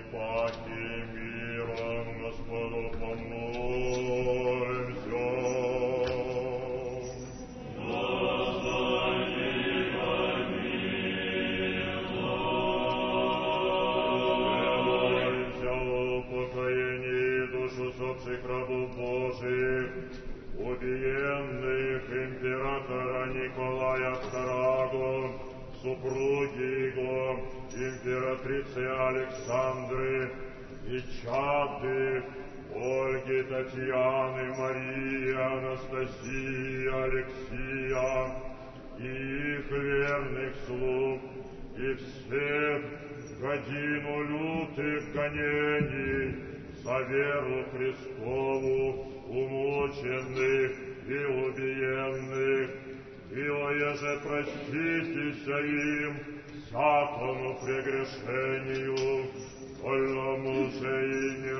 паки миром Господу помолимся. Господи, помилуй. Молимся о упокоении душ усопших рабов Божиих, убиенных императора Николая II, супруги его, императрицы Александры и чады Ольги, Татьяны, Марии, Анастасии, Алексия и их верных слуг, и всех в годину лютых гонений за веру Христову умученных и убиенных, и оеже проститеся им всякому прегрешению, вольному же и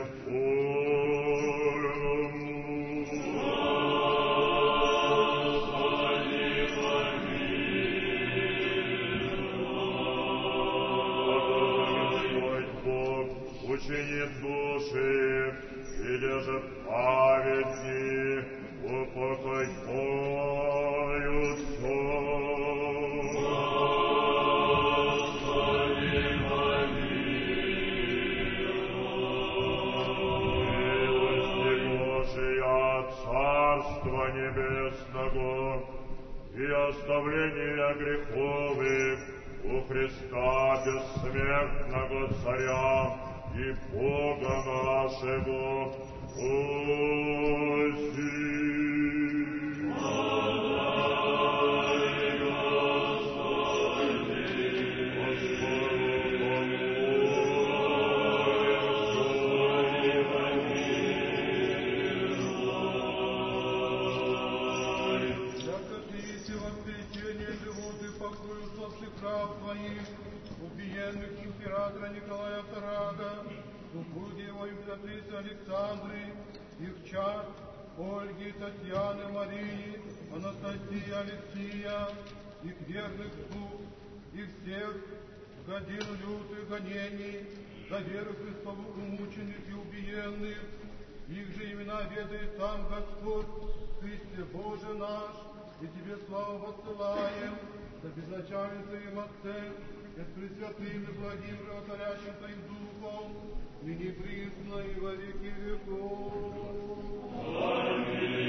невольному. Господи, помилуй. Господь Бог учинит души, или же праведни упокоятся. Господи, милости Божия, Царства Небесного и оставления греховых у Христа бессмертного Царя и Бога нашего, Оси. Убиенных императора Николая II, супруги его императрицы Александры, их чад Ольги, Татьяны, Марии, Анастасии, Алексия, их верных слуг, и всех в годину лютых гонений за веру Христову умученных и убиенных, их же имена ведает сам Господь, Христе Боже наш, и Тебе славу воссылаем, за безначальным Твоим Отцем, и с пресвятым и благим животворящим Твоим Духом, ныне присно и во веки веков. Аминь.